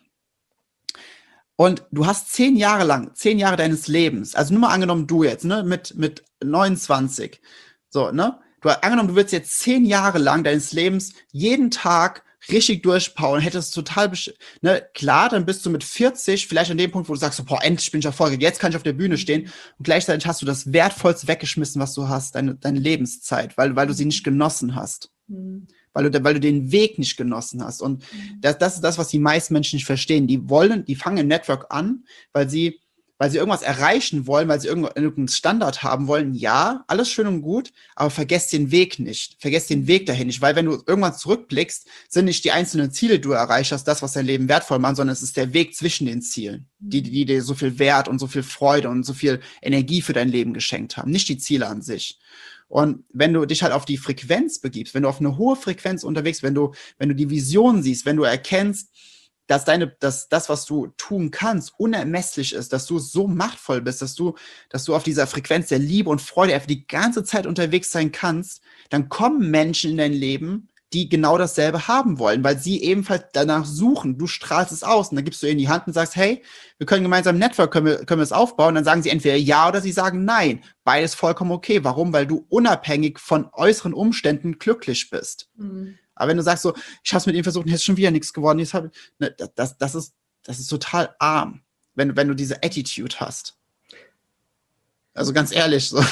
Und du hast zehn Jahre lang, zehn Jahre deines Lebens, also nur mal angenommen du jetzt, ne, mit, mit neunundzwanzig, so, ne? Du angenommen, du würdest jetzt zehn Jahre lang deines Lebens jeden Tag richtig durchpowern, hättest total, ne, klar, dann bist du mit vierzig vielleicht an dem Punkt, wo du sagst, so, boah, endlich bin ich erfolgreich, jetzt kann ich auf der Bühne stehen und gleichzeitig hast du das Wertvollste weggeschmissen, was du hast, deine, deine Lebenszeit, weil, weil du sie nicht genossen hast, mhm. weil du, weil du den Weg nicht genossen hast und mhm. das, das ist das, was die meisten Menschen nicht verstehen, die wollen, die fangen im Network an, weil sie weil sie irgendwas erreichen wollen, weil sie irgendeinen Standard haben wollen, ja, alles schön und gut, aber vergesst den Weg nicht. Vergesst den Weg dahin nicht, weil wenn du irgendwann zurückblickst, sind nicht die einzelnen Ziele, die du erreicht hast, das, was dein Leben wertvoll macht, sondern es ist der Weg zwischen den Zielen, die, die dir so viel Wert und so viel Freude und so viel Energie für dein Leben geschenkt haben, nicht die Ziele an sich. Und wenn du dich halt auf die Frequenz begibst, wenn du auf eine hohe Frequenz unterwegs, wenn du, wenn du die Vision siehst, wenn du erkennst, dass deine, dass das, was du tun kannst, unermesslich ist, dass du so machtvoll bist, dass du, dass du auf dieser Frequenz der Liebe und Freude einfach die ganze Zeit unterwegs sein kannst, dann kommen Menschen in dein Leben, die genau dasselbe haben wollen, weil sie ebenfalls danach suchen. Du strahlst es aus und dann gibst du ihnen die Hand und sagst, hey, wir können gemeinsam ein Network, können wir, können wir es aufbauen. Und dann sagen sie entweder ja oder sie sagen nein. Beides vollkommen okay. Warum? Weil du unabhängig von äußeren Umständen glücklich bist. Mhm. Aber wenn du sagst so, ich habe es mit ihm versucht und jetzt ist schon wieder nichts geworden, jetzt hab, ne, das, das, ist, das ist total arm, wenn, wenn du diese Attitude hast. Also ganz ehrlich so.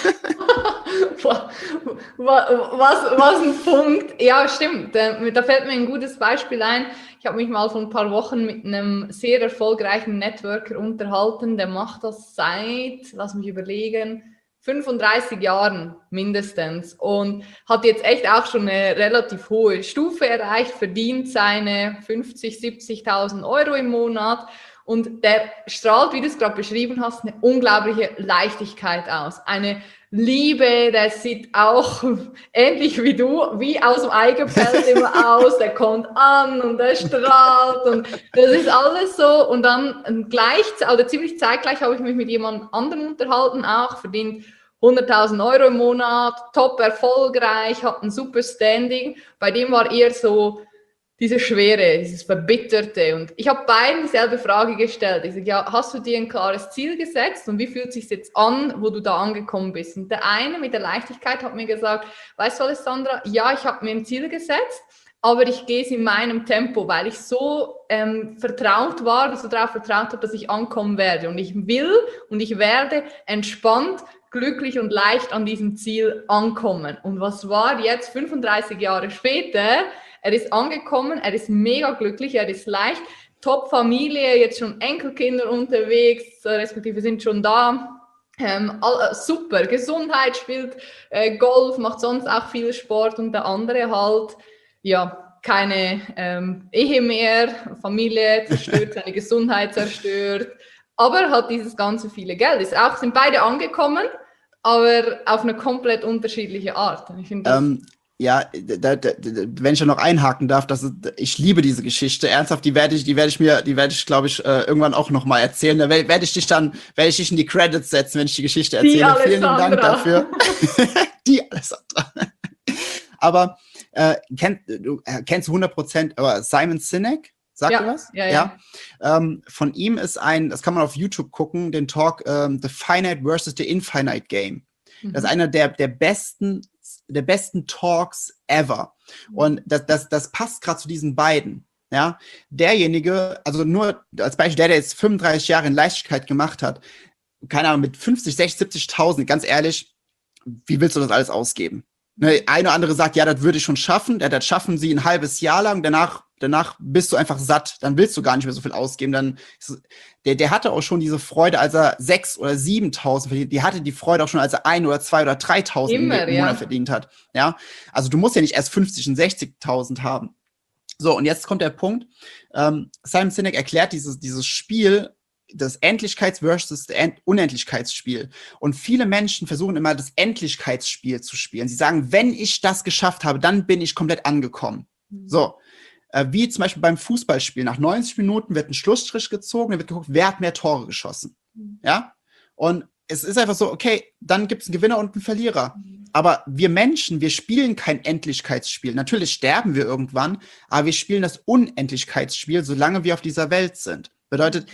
Was, was ein Punkt. Ja, stimmt. Da fällt mir ein gutes Beispiel ein. Ich habe mich mal vor ein paar Wochen mit einem sehr erfolgreichen Networker unterhalten. Der macht das seit, lass mich überlegen, fünfunddreißig Jahren mindestens und hat jetzt echt auch schon eine relativ hohe Stufe erreicht, verdient seine fünfzig, siebzigtausend Euro im Monat. Und der strahlt, wie du es gerade beschrieben hast, eine unglaubliche Leichtigkeit aus. Eine Liebe, der sieht auch ähnlich wie du, wie aus dem Ei gepellt immer aus. Der kommt an und der strahlt und das ist alles so. Und dann gleich, also ziemlich zeitgleich habe ich mich mit jemand anderem unterhalten, auch verdient hunderttausend Euro im Monat, top erfolgreich, hat ein super Standing. Bei dem war eher so diese Schwere, dieses Verbitterte. Und ich habe beiden dieselbe Frage gestellt. Ich sage, ja, hast du dir ein klares Ziel gesetzt und wie fühlt es sich jetzt an, wo du da angekommen bist? Und der eine mit der Leichtigkeit hat mir gesagt, weißt du, Alessandra, ja, ich habe mir ein Ziel gesetzt, aber ich gehe es in meinem Tempo, weil ich so ähm, vertraut war, so darauf vertraut habe, dass ich ankommen werde. Und ich will und ich werde entspannt, glücklich und leicht an diesem Ziel ankommen. Und was war jetzt fünfunddreißig Jahre später? Er ist angekommen, er ist mega glücklich, er ist leicht, Top-Familie, jetzt schon Enkelkinder unterwegs, respektive sind schon da. Ähm, all, super, Gesundheit, spielt äh, Golf, macht sonst auch viel Sport und der andere halt, ja, keine ähm, Ehe mehr, Familie zerstört, seine Gesundheit zerstört, aber hat dieses ganze viele Geld. Ist auch, sind beide angekommen, aber auf eine komplett unterschiedliche Art. Und ich finde das ähm. Ja, da, da, wenn ich da noch einhaken darf, das ist, ich liebe diese Geschichte. Ernsthaft, die werde ich, die werde ich mir, die werde ich, glaube ich, äh, irgendwann auch noch mal erzählen. Da werde ich dich dann, werde ich dich in die Credits setzen, wenn ich die Geschichte erzähle. Die Vielen lieben Dank dafür. Die Alessandra. Aber äh, kenn, du äh, kennst hundert Prozent, aber Simon Sinek, sagt ja, ihr was? Ja, ja. ja. Ähm, von ihm ist ein, das kann man auf YouTube gucken, den Talk ähm, The Finite versus the Infinite Game. Mhm. Das ist einer der, der besten der besten Talks ever. Und das, das, das passt gerade zu diesen beiden. Ja, derjenige, also nur als Beispiel, der, der jetzt fünfunddreißig Jahre in Leichtigkeit gemacht hat, keine Ahnung, mit fünfzig, sechzig, siebzigtausend, ganz ehrlich, wie willst du das alles ausgeben? Ne, eine oder andere sagt, ja, das würde ich schon schaffen, ja, das schaffen sie ein halbes Jahr lang, danach, danach bist du einfach satt, dann willst du gar nicht mehr so viel ausgeben, dann, der, der hatte auch schon diese Freude, als er sechs oder siebentausend verdient, die hatte die Freude auch schon, als er ein oder zwei oder dreitausend im Monat ja. verdient hat, ja, also du musst ja nicht erst fünfzig und sechzigtausend haben. So, und jetzt kommt der Punkt, ähm, Simon Sinek erklärt dieses, dieses Spiel, das Endlichkeits- versus Unendlichkeitsspiel. Und viele Menschen versuchen immer, das Endlichkeitsspiel zu spielen. Sie sagen, wenn ich das geschafft habe, dann bin ich komplett angekommen. Mhm. So, äh, wie zum Beispiel beim Fußballspiel. Nach neunzig Minuten wird ein Schlussstrich gezogen, dann wird geguckt, wer hat mehr Tore geschossen. Mhm. Ja? Und es ist einfach so, okay, dann gibt es einen Gewinner und einen Verlierer. Mhm. Aber wir Menschen, wir spielen kein Endlichkeitsspiel. Natürlich sterben wir irgendwann, aber wir spielen das Unendlichkeitsspiel, solange wir auf dieser Welt sind. Bedeutet,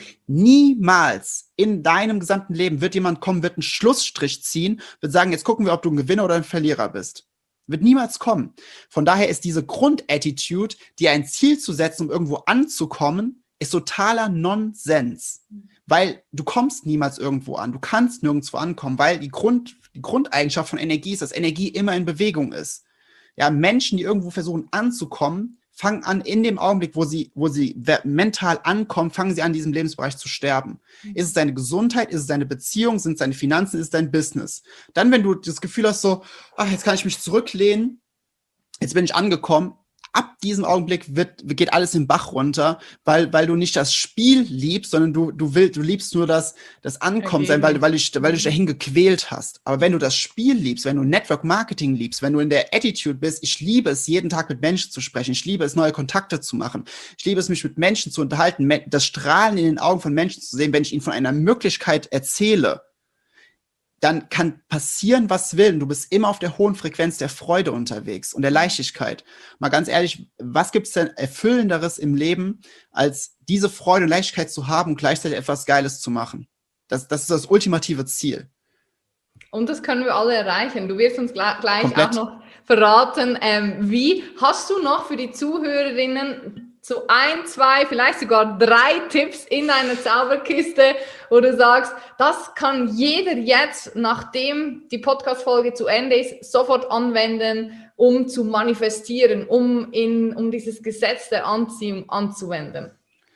niemals in deinem gesamten Leben wird jemand kommen, wird einen Schlussstrich ziehen, wird sagen, jetzt gucken wir, ob du ein Gewinner oder ein Verlierer bist. Wird niemals kommen. Von daher ist diese Grundattitude, dir ein Ziel zu setzen, um irgendwo anzukommen, ist totaler Nonsens. Weil du kommst niemals irgendwo an. Du kannst nirgendwo ankommen, weil die Grund, die Grundeigenschaft von Energie ist, dass Energie immer in Bewegung ist. Ja, Menschen, die irgendwo versuchen anzukommen, fangen an, in dem Augenblick, wo sie, wo sie mental ankommen, fangen sie an, in diesem Lebensbereich zu sterben. Mhm. Ist es deine Gesundheit, ist es deine Beziehung, sind es deine Finanzen, ist es dein Business? Dann, wenn du das Gefühl hast, so, ach, jetzt kann ich mich zurücklehnen, jetzt bin ich angekommen, ab diesem Augenblick wird, geht alles den Bach runter, weil, weil du nicht das Spiel liebst, sondern du, du willst, du liebst nur das, das Ankommen sein, weil, weil du, weil du dich dahin gequält hast. Aber wenn du das Spiel liebst, wenn du Network Marketing liebst, wenn du in der Attitude bist, ich liebe es, jeden Tag mit Menschen zu sprechen, ich liebe es, neue Kontakte zu machen, ich liebe es, mich mit Menschen zu unterhalten, das Strahlen in den Augen von Menschen zu sehen, wenn ich ihnen von einer Möglichkeit erzähle, dann kann passieren, was will. Du bist immer auf der hohen Frequenz der Freude unterwegs und der Leichtigkeit. Mal ganz ehrlich, was gibt es denn Erfüllenderes im Leben, als diese Freude und Leichtigkeit zu haben und gleichzeitig etwas Geiles zu machen? Das, das ist das ultimative Ziel. Und das können wir alle erreichen. Du wirst uns gleich, gleich Komplett. auch noch verraten, ähm, wie. Hast du noch für die Zuhörerinnen so ein, zwei, vielleicht sogar drei Tipps in deiner Zauberkiste, wo du sagst, das kann jeder jetzt, nachdem die Podcast-Folge zu Ende ist, sofort anwenden, um zu manifestieren, um, in, um dieses Gesetz der Anziehung anzuwenden?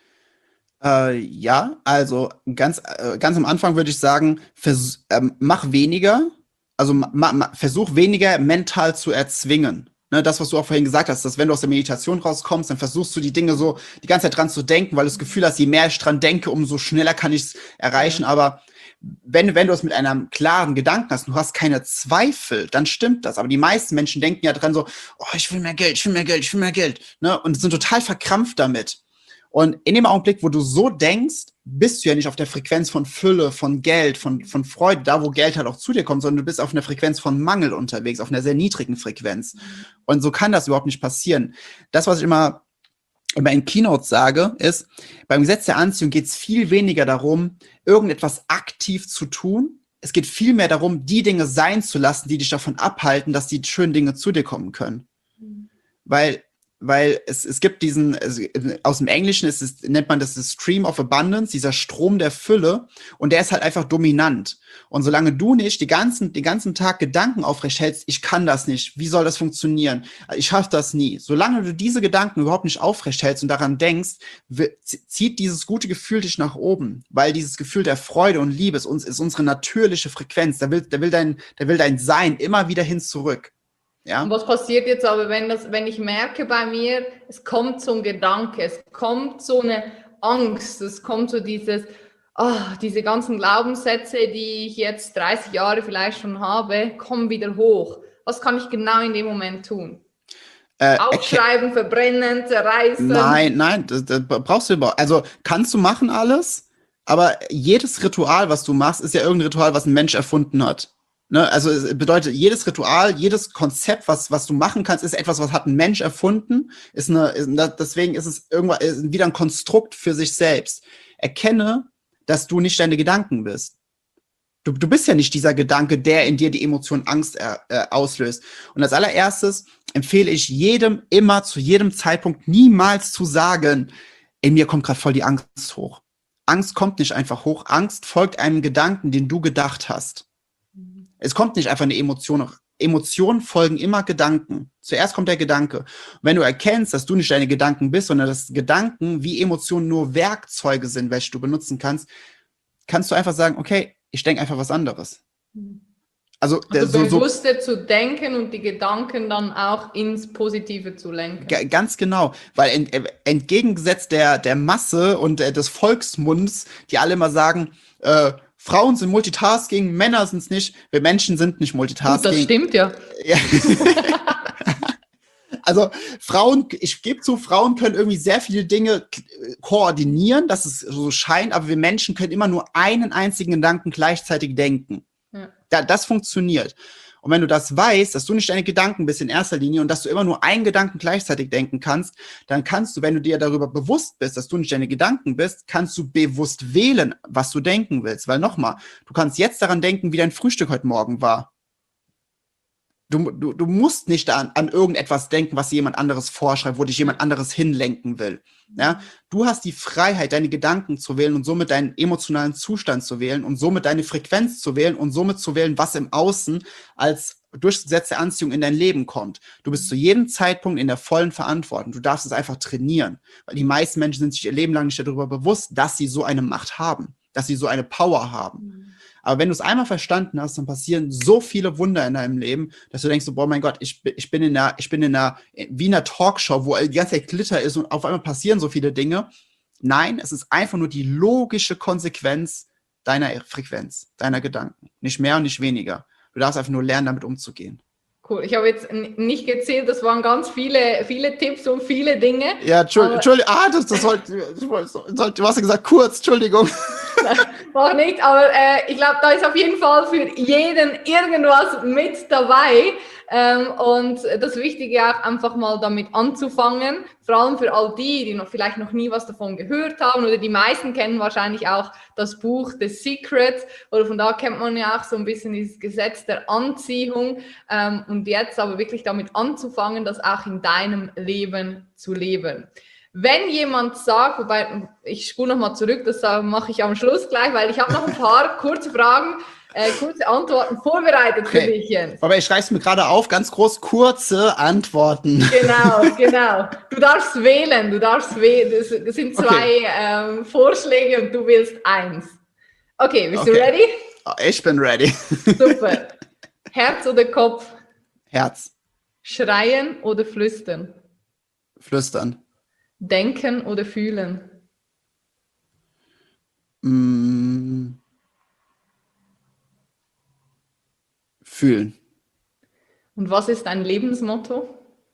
Äh, ja, also ganz, äh, ganz am Anfang würde ich sagen, vers ähm, mach weniger, also ma ma versuch weniger mental zu erzwingen. Ne, das, was du auch vorhin gesagt hast, dass wenn du aus der Meditation rauskommst, dann versuchst du die Dinge so die ganze Zeit dran zu denken, weil du das Gefühl hast, je mehr ich dran denke, umso schneller kann ich es erreichen. Ja. Aber wenn, wenn du es mit einem klaren Gedanken hast, du hast keine Zweifel, dann stimmt das. Aber die meisten Menschen denken ja dran so, oh, ich will mehr Geld, ich will mehr Geld, ich will mehr Geld. Ne, und sind total verkrampft damit. Und in dem Augenblick, wo du so denkst, bist du ja nicht auf der Frequenz von Fülle, von Geld, von, von Freude, da wo Geld halt auch zu dir kommt, sondern du bist auf einer Frequenz von Mangel unterwegs, auf einer sehr niedrigen Frequenz. Und so kann das überhaupt nicht passieren. Das, was ich immer, immer in Keynotes sage, ist, beim Gesetz der Anziehung geht es viel weniger darum, irgendetwas aktiv zu tun. Es geht viel mehr darum, die Dinge sein zu lassen, die dich davon abhalten, dass die schönen Dinge zu dir kommen können. Mhm. Weil Weil es, es gibt diesen, also aus dem Englischen ist es, nennt man das das Stream of Abundance, dieser Strom der Fülle, und der ist halt einfach dominant. Und solange du nicht die ganzen, den ganzen Tag Gedanken aufrecht hältst, ich kann das nicht, wie soll das funktionieren, ich schaffe das nie, solange du diese Gedanken überhaupt nicht aufrecht hältst und daran denkst, zieht dieses gute Gefühl dich nach oben, weil dieses Gefühl der Freude und Liebe ist, uns, ist unsere natürliche Frequenz, da will, da will dein, da will dein Sein immer wieder hin zurück. Ja. Und was passiert jetzt aber, wenn, das, wenn ich merke bei mir, es kommt so ein Gedanke, es kommt so eine Angst, es kommt so dieses, oh, diese ganzen Glaubenssätze, die ich jetzt dreißig Jahre vielleicht schon habe, kommen wieder hoch. Was kann ich genau in dem Moment tun? Äh, Aufschreiben, okay. Verbrennen, zerreißen? Nein, nein, das, das brauchst du überhaupt. Also kannst du machen alles, aber jedes Ritual, was du machst, ist ja irgendein Ritual, was ein Mensch erfunden hat. Ne, also es bedeutet, jedes Ritual, jedes Konzept, was, was du machen kannst, ist etwas, was hat ein Mensch erfunden, ist eine, ist, deswegen ist es irgendwann ist wieder ein Konstrukt für sich selbst. Erkenne, dass du nicht deine Gedanken bist. Du, du bist ja nicht dieser Gedanke, der in dir die Emotion Angst äh, äh, auslöst. Und als allererstes empfehle ich jedem immer zu jedem Zeitpunkt niemals zu sagen, in mir kommt gerade voll die Angst hoch. Angst kommt nicht einfach hoch. Angst folgt einem Gedanken, den du gedacht hast. Es kommt nicht einfach eine Emotion. Emotionen folgen immer Gedanken. Zuerst kommt der Gedanke. Und wenn du erkennst, dass du nicht deine Gedanken bist, sondern dass Gedanken wie Emotionen nur Werkzeuge sind, welche du benutzen kannst, kannst du einfach sagen, okay, ich denke einfach was anderes. Also, also so, bewusster so, zu denken und die Gedanken dann auch ins Positive zu lenken. G- ganz genau, weil ent, entgegengesetzt der, der Masse und äh, des Volksmunds, die alle immer sagen, äh, Frauen sind Multitasking, Männer sind es nicht, wir Menschen sind nicht Multitasking. Gut, das stimmt ja. ja. Also Frauen, ich gebe zu, Frauen können irgendwie sehr viele Dinge koordinieren, dass es so scheint, aber wir Menschen können immer nur einen einzigen Gedanken gleichzeitig denken. Ja. Da, das funktioniert. Und wenn du das weißt, dass du nicht deine Gedanken bist in erster Linie und dass du immer nur einen Gedanken gleichzeitig denken kannst, dann kannst du, wenn du dir darüber bewusst bist, dass du nicht deine Gedanken bist, kannst du bewusst wählen, was du denken willst. Weil nochmal, du kannst jetzt daran denken, wie dein Frühstück heute Morgen war. Du, du, du musst nicht an, an irgendetwas denken, was jemand anderes vorschreibt, wo dich jemand anderes hinlenken will. Ja? Du hast die Freiheit, deine Gedanken zu wählen und somit deinen emotionalen Zustand zu wählen und somit deine Frequenz zu wählen und somit zu wählen, was im Außen als durchgesetzte Anziehung in dein Leben kommt. Du bist zu jedem Zeitpunkt in der vollen Verantwortung. Du darfst es einfach trainieren, weil die meisten Menschen sind sich ihr Leben lang nicht darüber bewusst, dass sie so eine Macht haben, dass sie so eine Power haben. Mhm. Aber wenn du es einmal verstanden hast, dann passieren so viele Wunder in deinem Leben, dass du denkst, so, boah, mein Gott, ich bin, ich bin in einer, ich bin in einer, wie in einer Talkshow, wo die ganze Zeit Glitter ist und auf einmal passieren so viele Dinge. Nein, es ist einfach nur die logische Konsequenz deiner Frequenz, deiner Gedanken. Nicht mehr und nicht weniger. Du darfst einfach nur lernen, damit umzugehen. Cool. Ich habe jetzt nicht gezählt, das waren ganz viele, viele Tipps und viele Dinge. Ja, Entschuldigung, Entschuldigung. Ah, das, das sollte, sollte, du hast ja gesagt kurz, Entschuldigung. Mach nicht, aber äh, ich glaube, da ist auf jeden Fall für jeden irgendwas mit dabei. Ähm, und das Wichtige auch einfach mal damit anzufangen, vor allem für all die, die noch vielleicht noch nie was davon gehört haben, oder die meisten kennen wahrscheinlich auch das Buch The Secret, oder von da kennt man ja auch so ein bisschen dieses Gesetz der Anziehung, ähm, und jetzt aber wirklich damit anzufangen, das auch in deinem Leben zu leben. Wenn jemand sagt, wobei ich spule nochmal zurück, das mache ich am Schluss gleich, weil ich habe noch ein paar kurze Fragen, äh, kurze Antworten vorbereitet okay. für dich, Jens. Aber ich schreibe es mir gerade auf, ganz groß, kurze Antworten. Genau, genau. Du darfst wählen, du darfst wählen. Das sind zwei okay. ähm, Vorschläge und du wählst eins. Okay, bist okay. du ready? Ich bin ready. Super. Herz oder Kopf? Herz. Schreien oder flüstern? Flüstern. Denken oder fühlen? Mm. Fühlen. Und was ist dein Lebensmotto?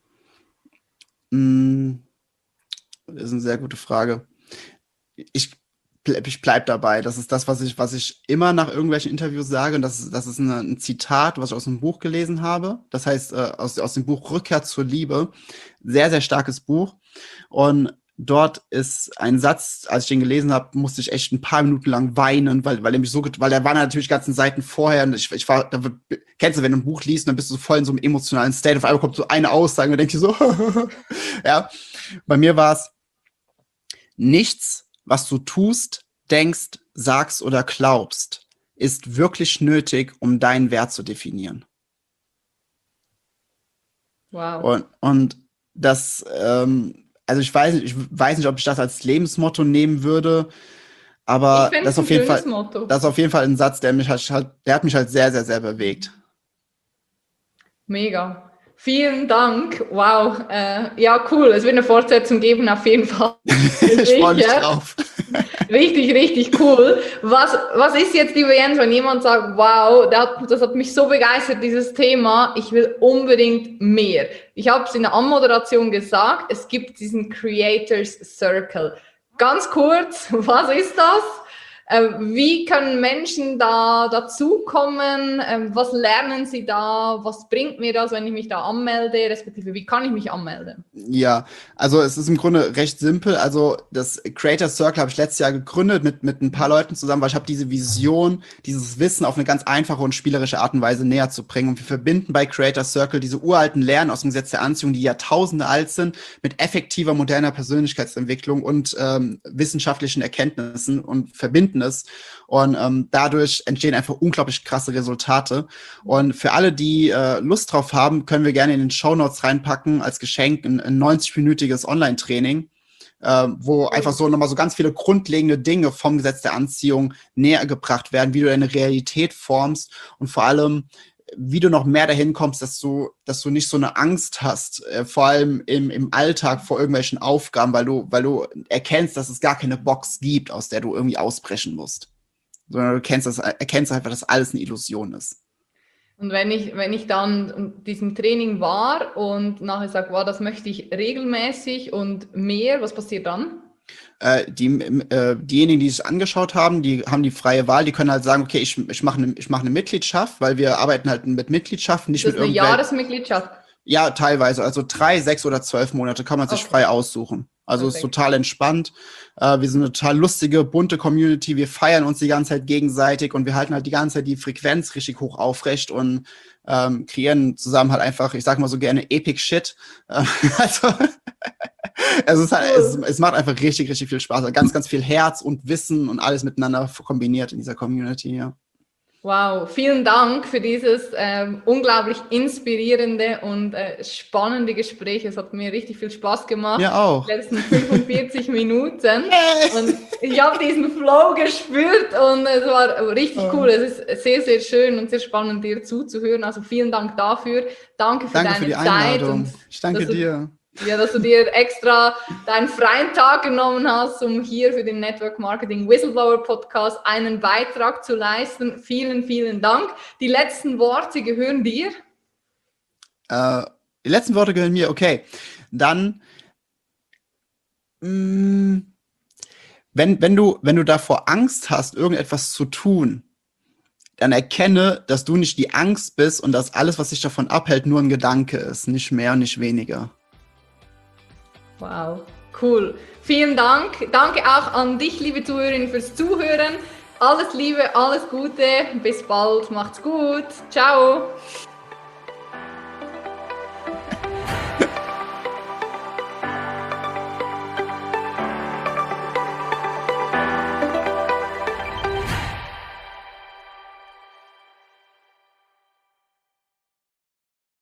Mm. Das ist eine sehr gute Frage. Ich, ich bleibe dabei. Das ist das, was ich, was ich immer nach irgendwelchen Interviews sage. Und das ist, das ist eine, ein Zitat, was ich aus einem Buch gelesen habe. Das heißt, äh, aus, aus dem Buch Rückkehr zur Liebe. Sehr, sehr starkes Buch. Und dort ist ein Satz, als ich den gelesen habe, musste ich echt ein paar Minuten lang weinen, weil, weil er mich so, weil der war natürlich ganzen Seiten vorher und ich, ich war, da, kennst du, wenn du ein Buch liest, dann bist du so voll in so einem emotionalen State, auf einmal kommt so eine Aussage und denkst dir so, ja. Bei mir war es, nichts, was du tust, denkst, sagst oder glaubst, ist wirklich nötig, um deinen Wert zu definieren. Wow. Und, und das, ähm, also ich weiß, ich weiß nicht, ob ich das als Lebensmotto nehmen würde, aber das ist auf jeden Fall, Motto. Das ist auf jeden Fall ein Satz, der mich halt, der hat mich halt sehr, sehr, sehr bewegt. Mega. Vielen Dank. Wow. Äh, ja, cool. Es wird eine Fortsetzung geben, auf jeden Fall. Ich freue mich drauf. Richtig, richtig cool. Was, was ist jetzt, lieber Jens, wenn jemand sagt, wow, das hat, das hat mich so begeistert, dieses Thema, ich will unbedingt mehr. Ich habe es in der Anmoderation gesagt, es gibt diesen Creators Circle. Ganz kurz, was ist das? Wie können Menschen da dazukommen? Was lernen sie da? Was bringt mir das, wenn ich mich da anmelde? Respektive, wie kann ich mich anmelden? Ja, also es ist im Grunde recht simpel. Also das Creator Circle habe ich letztes Jahr gegründet mit, mit ein paar Leuten zusammen, weil ich habe diese Vision, dieses Wissen auf eine ganz einfache und spielerische Art und Weise näher zu bringen. Und wir verbinden bei Creator Circle diese uralten Lernen aus dem Gesetz der Anziehung, die Jahrtausende alt sind, mit effektiver, moderner Persönlichkeitsentwicklung und ähm, wissenschaftlichen Erkenntnissen und verbinden es. Und ähm, dadurch entstehen einfach unglaublich krasse Resultate. Und für alle, die äh, Lust drauf haben, können wir gerne in den Shownotes reinpacken als Geschenk ein, ein neunzig-minütiges Online-Training, äh, wo einfach so nochmal so ganz viele grundlegende Dinge vom Gesetz der Anziehung näher gebracht werden, wie du deine Realität formst und vor allem, wie du noch mehr dahin kommst, dass du, dass du nicht so eine Angst hast, äh, vor allem im, im Alltag vor irgendwelchen Aufgaben, weil du, weil du erkennst, dass es gar keine Box gibt, aus der du irgendwie ausbrechen musst. Sondern du kennst das, erkennst einfach, dass alles eine Illusion ist. Und wenn ich, wenn ich dann in diesem Training war und nachher sage, wow, das möchte ich regelmäßig und mehr, was passiert dann? Äh, die, äh, diejenigen, die sich angeschaut haben, die haben die freie Wahl, die können halt sagen, okay, ich, ich mache eine ich mache eine Mitgliedschaft, weil wir arbeiten halt mit Mitgliedschaften, nicht ist das mit eine Jahresmitgliedschaft? Ja, teilweise. Also drei, sechs oder zwölf Monate kann man sich okay. frei aussuchen. Also es ist total entspannt. Äh, wir sind eine total lustige, bunte Community. Wir feiern uns die ganze Zeit gegenseitig und wir halten halt die ganze Zeit die Frequenz richtig hoch aufrecht und ähm, kreieren zusammen halt einfach, ich sag mal so gerne, Epic Shit. Äh, also es, ist halt, es, es macht einfach richtig, richtig viel Spaß. Also ganz, ganz viel Herz und Wissen und alles miteinander kombiniert in dieser Community, ja. Wow, vielen Dank für dieses ähm, unglaublich inspirierende und äh, spannende Gespräch. Es hat mir richtig viel Spaß gemacht. Mir auch. Die letzten fünfundvierzig Minuten. Und ich habe diesen Flow gespürt und es war richtig cool. Es ist sehr, sehr schön und sehr spannend, dir zuzuhören. Also vielen Dank dafür. Danke für danke deine für die Zeit. Einladung. Und ich danke dir. Ja, dass du dir extra deinen freien Tag genommen hast, um hier für den Network Marketing Whistleblower Podcast einen Beitrag zu leisten. Vielen, vielen Dank. Die letzten Worte gehören dir? Äh, die letzten Worte gehören mir, okay. Dann mh, wenn, wenn du, wenn du davor Angst hast, irgendetwas zu tun, dann erkenne, dass du nicht die Angst bist und dass alles, was dich davon abhält, nur ein Gedanke ist, nicht mehr und nicht weniger. Wow, cool. Vielen Dank. Danke auch an dich, liebe Zuhörerinnen, fürs Zuhören. Alles Liebe, alles Gute. Bis bald. Macht's gut. Ciao.